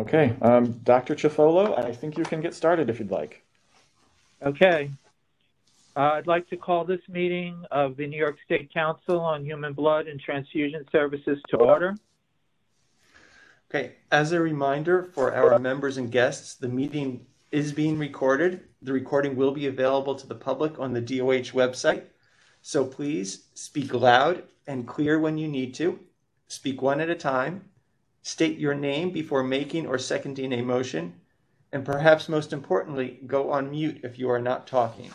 Okay, Dr. Chifolo, I think you can get started if you'd like. Okay. I'd like to call this meeting of the New York State Council on Human Blood and Transfusion Services to order. Okay, as a reminder for our members and guests, the meeting is being recorded. The recording will be available to the public on the DOH website. So please speak loud and clear when you need to. Speak one at a time. State your name before making or seconding a motion. And perhaps most importantly, go on mute if you are not talking.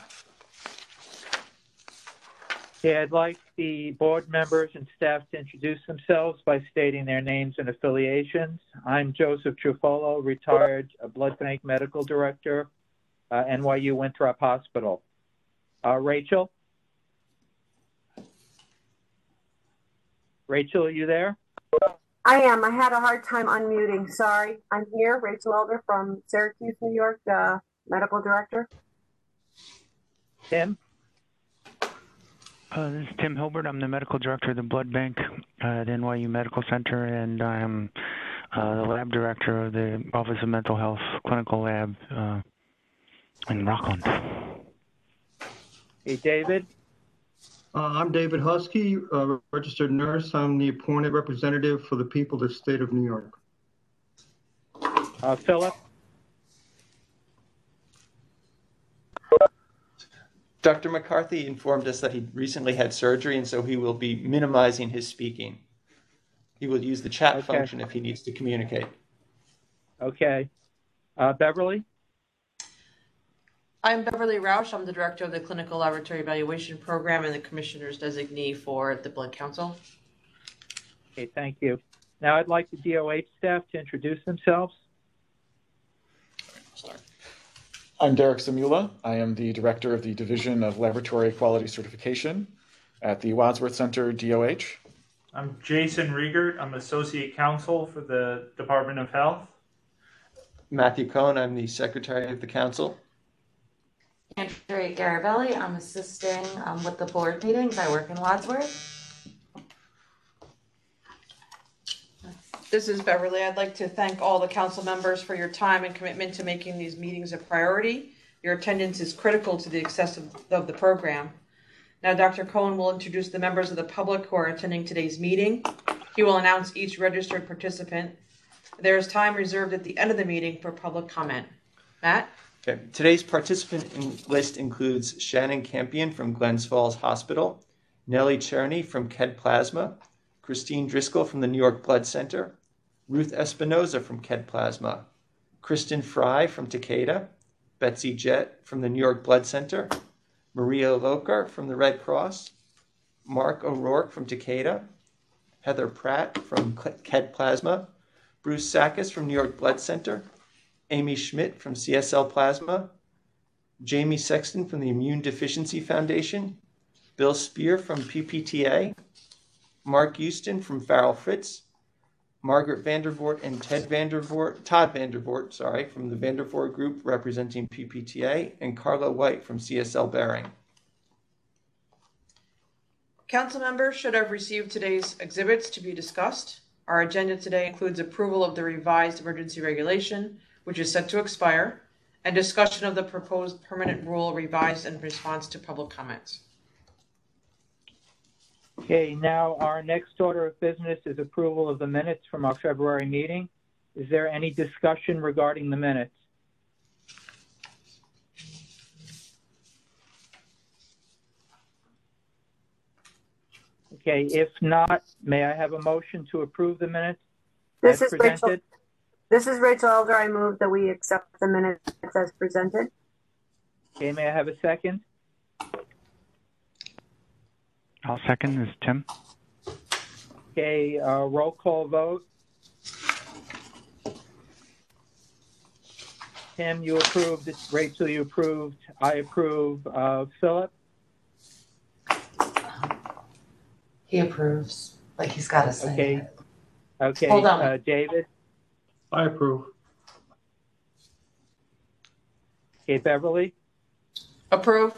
Okay, I'd like the board members and staff to introduce themselves by stating their names and affiliations. I'm Joseph Trufolo, retired blood bank medical director, NYU Winthrop Hospital. Rachel? Rachel, are you there? I am. I had a hard time unmuting. Sorry. I'm here, Rachel Elder from Syracuse, New York, medical director. Tim? This is Tim Hilbert. I'm the medical director of the blood bank at NYU Medical Center, and I'm the lab director of the Office of Mental Health Clinical Lab in Rockland. Hey, David? I'm David Husky, a registered nurse. I'm the appointed representative for the people of the state of New York. Philip? Dr. McCarthy informed us that he recently had surgery, and so he will be minimizing his speaking. He will use the chat function if he needs to communicate. Okay. Beverly? I'm Beverly Rausch. I'm the director of the Clinical Laboratory Evaluation Program and the Commissioner's designee for the Blood Council. Okay, thank you. Now I'd like the DOH staff to introduce themselves. I'm Derek Zamula. I am the director of the Division of Laboratory Quality Certification at the Wadsworth Center, DOH. I'm Jason Riegert. I'm associate counsel for the Department of Health. Matthew Cohn, I'm the secretary of the council. Andrea Garabelli. I'm assisting with the board meetings. I work in Wadsworth. This is Beverly. I'd like to thank all the council members for your time and commitment to making these meetings a priority. Your attendance is critical to the success of the program. Now, Dr. Cohen will introduce the members of the public who are attending today's meeting. He will announce each registered participant. There is time reserved at the end of the meeting for public comment. Matt? Okay. Today's participant list includes Shannon Campion from Glens Falls Hospital, Nellie Cherney from KED Plasma, Christine Driscoll from the New York Blood Center, Ruth Espinoza from KED Plasma, Kristen Fry from Takeda, Betsy Jett from the New York Blood Center, Maria Lokar from the Red Cross, Mark O'Rourke from Takeda, Heather Pratt from KED Plasma, Bruce Sakis from New York Blood Center, Amy Schmidt from CSL Plasma, Jamie Sexton from the Immune Deficiency Foundation, Bill Spear from PPTA, Mark Houston from Farrell Fritz, Margaret Vandervoort and Todd Vandervoort, from the Vandervoort Group representing PPTA, and Carla White from CSL Behring. Council members should have received today's exhibits to be discussed. Our agenda today includes approval of the revised emergency regulation, which is set to expire, and discussion of the proposed permanent rule revised in response to public comments. Okay, now our next order of business is approval of the minutes from our February meeting. Is there any discussion regarding the minutes? Okay, if not, may I have a motion to approve the minutes as presented? This is Rachel Elder. I move that we accept the minutes as presented. Okay, may I have a second? I'll second. This is Tim. Okay, roll call vote. Tim, you approved. Rachel, you approved. I approve. Philip? He approves. Like he's got to say Okay. it. Okay, Hold on. David? I approve. Okay, Beverly? Approve.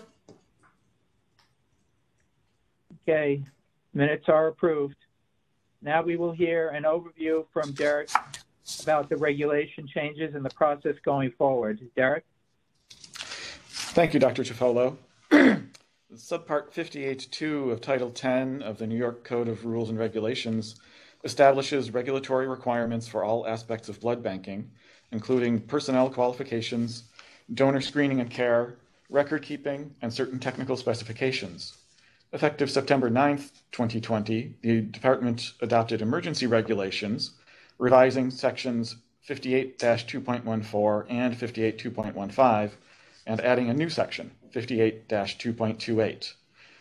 Okay, minutes are approved. Now we will hear an overview from Derek about the regulation changes and the process going forward. Derek? Thank you, Dr. Ciuffolo. Subpart 58.2 of Title 10 of the New York Code of Rules and Regulations establishes regulatory requirements for all aspects of blood banking, including personnel qualifications, donor screening and care, record keeping, and certain technical specifications. Effective September 9th, 2020, the Department adopted emergency regulations, revising sections 58-2.14 and 58.2.15, and adding a new section, 58-2.28.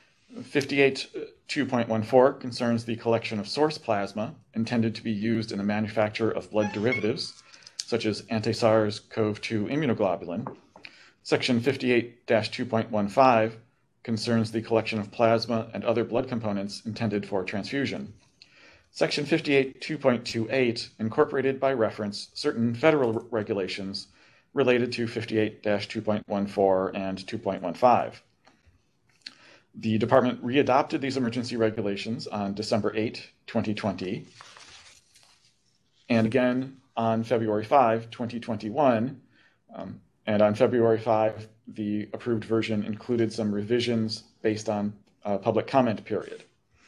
58.2.14 concerns the collection of source plasma intended to be used in the manufacture of blood derivatives, such as anti-SARS-CoV-2 immunoglobulin. Section 58-2.15 concerns the collection of plasma and other blood components intended for transfusion. Section 58.2.28 incorporated by reference certain federal regulations related to 58-2.14 and 2.15. The department readopted these emergency regulations on December 8, 2020, and again on February 5, 2021. And on February 5, the approved version included some revisions based on a public comment period.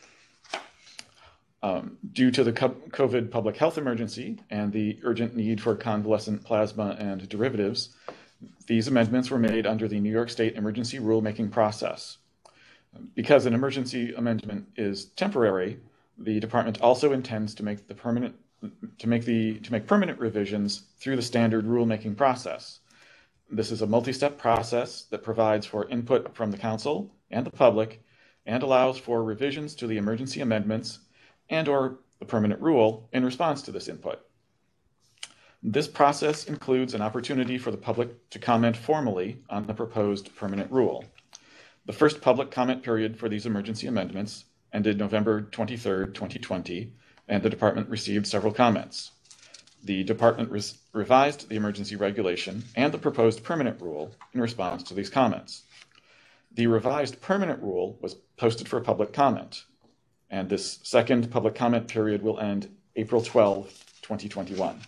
Due to the COVID public health emergency and the urgent need for convalescent plasma and derivatives, these amendments were made under the New York State emergency rulemaking process. Because an emergency amendment is temporary, the department also intends to make permanent revisions through the standard rulemaking process. This is a multi-step process that provides for input from the council and the public and allows for revisions to the emergency amendments and/or the permanent rule in response to this input. This process includes an opportunity for the public to comment formally on the proposed permanent rule. The first public comment period for these emergency amendments ended November 23, 2020, and the department received several comments. The department revised the emergency regulation and the proposed permanent rule in response to these comments. The revised permanent rule was posted for public comment, and this second public comment period will end April 12, 2021.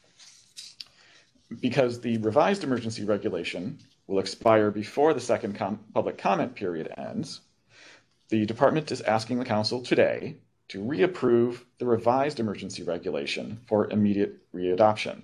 Because the revised emergency regulation will expire before the second public comment period ends, the department is asking the council today to reapprove the revised emergency regulation for immediate readoption.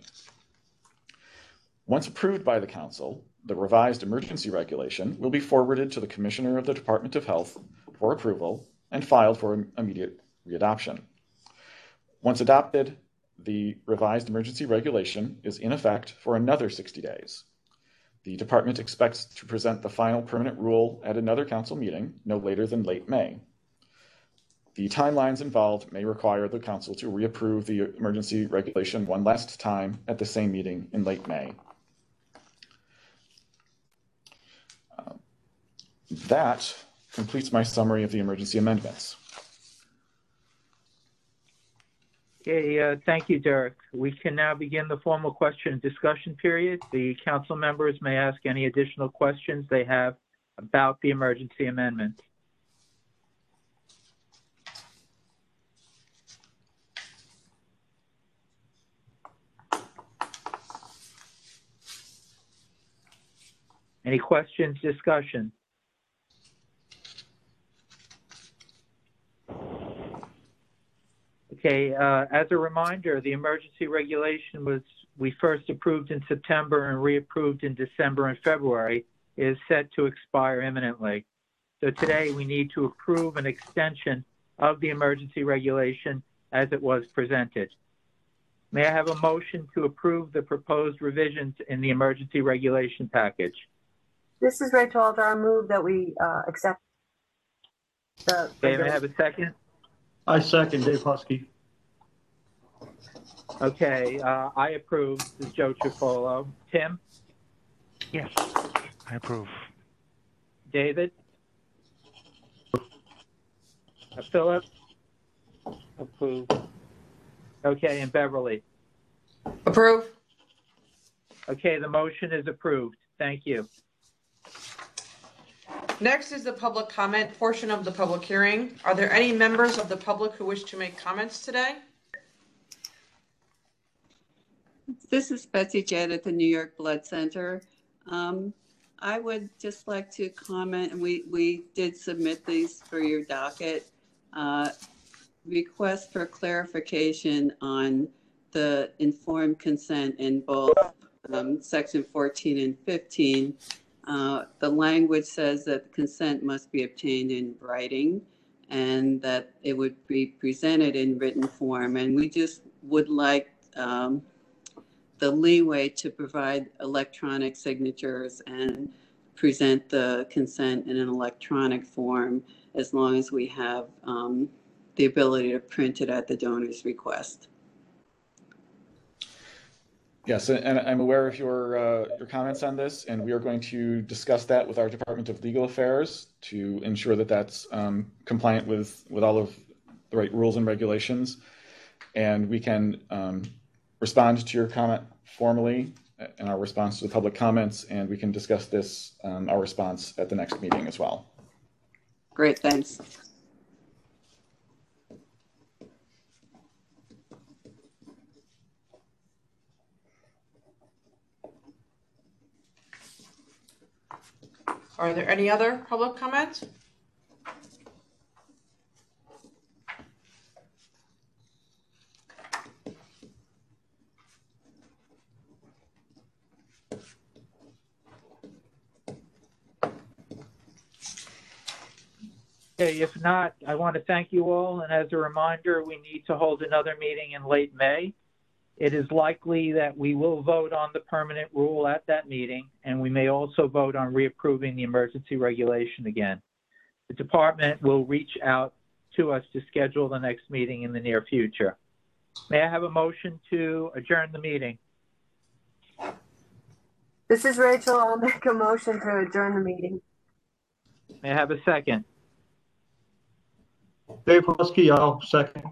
Once approved by the council, the revised emergency regulation will be forwarded to the Commissioner of the Department of Health for approval and filed for immediate readoption. Once adopted, the revised emergency regulation is in effect for another 60 days. The department expects to present the final permanent rule at another council meeting no later than late May. The timelines involved may require the council to reapprove the emergency regulation one last time at the same meeting in late May. That completes my summary of the emergency amendments. Okay, thank you, Derek. We can now begin the formal question and discussion period. The council members may ask any additional questions they have about the emergency amendment. Any questions, discussion? Okay, as a reminder, the emergency regulation we first approved in September and reapproved in December and February, is set to expire imminently. So today we need to approve an extension of the emergency regulation as it was presented. May I have a motion to approve the proposed revisions in the emergency regulation package? This is Rachel Alder. I move that we accept the. Okay, may I have a second? I second, Dave Husky. Okay, I approve. This is Joe Ciuffolo. Tim? Yes, I approve. David? Philip? Approve. Okay, and Beverly? Approve. Okay, the motion is approved. Thank you. Next is the public comment portion of the public hearing. Are there any members of the public who wish to make comments today? This is Betsy Jett at the New York Blood Center. I would just like to comment, and we did submit these for your docket. Request for clarification on the informed consent in both section 14 and 15. The language says that consent must be obtained in writing and that it would be presented in written form. And we just would like the leeway to provide electronic signatures and present the consent in an electronic form as long as we have the ability to print it at the donor's request. Yes, and I'm aware of your comments on this, and we are going to discuss that with our Department of Legal Affairs to ensure that that's compliant with all of the right rules and regulations. And we can respond to your comment formally in our response to the public comments, and we can discuss this, our response, at the next meeting as well. Great, thanks. Are there any other public comments? Okay, if not, I want to thank you all. And as a reminder, we need to hold another meeting in late May. It is likely that we will vote on the permanent rule at that meeting, and we may also vote on reapproving the emergency regulation again. The department will reach out to us to schedule the next meeting in the near future. May I have a motion to adjourn the meeting? This is Rachel. I'll make a motion to adjourn the meeting. May I have a second? Dave Husky, I'll second.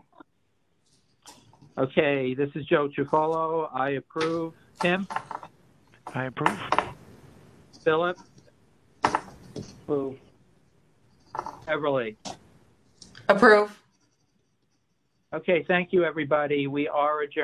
Okay, this is Joe Ciuffolo. I approve. Tim? I approve. Philip? Approve. Beverly? Approve. Okay, thank you, everybody. We are adjourned.